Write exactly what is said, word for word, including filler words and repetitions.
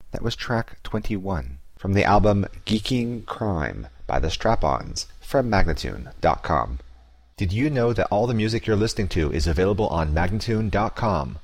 That was track twenty-one from the album Geeking Crime by the Strap-Ons from Magnatune dot com. Did you know that all the music you're listening to is available on Magnatune dot com?